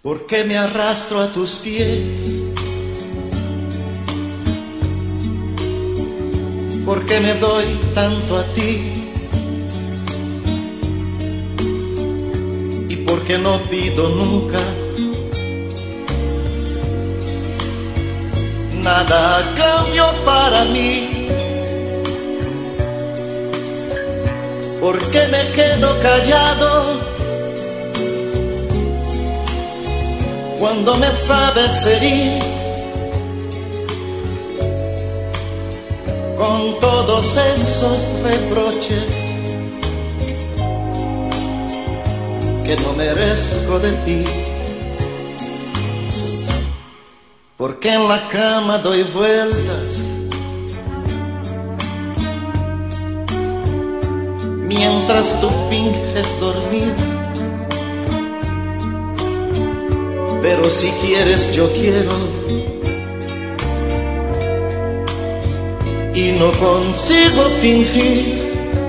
¿Por qué me arrastro a tus pies? ¿Por qué me doy tanto a ti? ¿Y por qué no pido nunca nada a cambio para mí? ¿Por qué me quedo callado cuando me sabes herir con todos esos reproches que no merezco de ti? Porque en la cama doy vueltas mientras tú finges dormir. Pero si quieres yo quiero y no consigo fingir.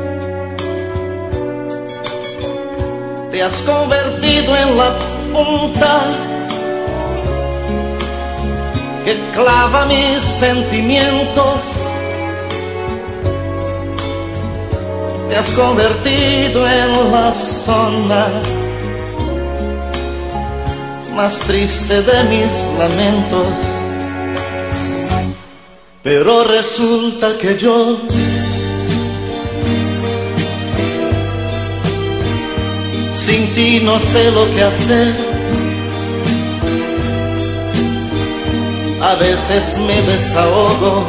Te has convertido en la punta que clava mis sentimientos. Te has convertido en la zona más triste de mis lamentos. Pero resulta que yo sin ti no sé lo que hacer. A veces me desahogo,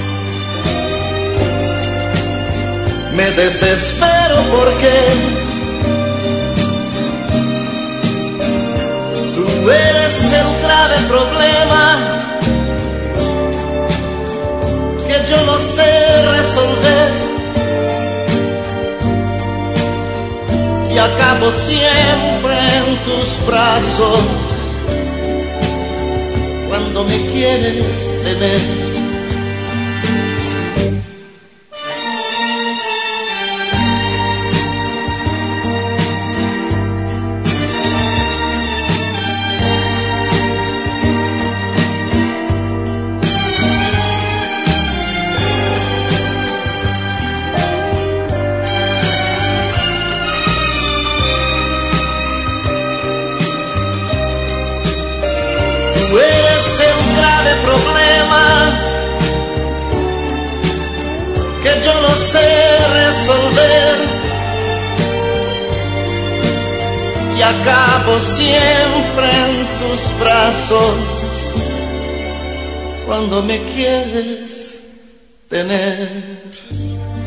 me desespero porque tú eres el grave problema que yo no sé resolver y acabo siempre en tus brazos cuando me quieres tener. Tú eres el grave problema que yo no sé resolver y acabo siempre en tus brazos cuando me quieres tener.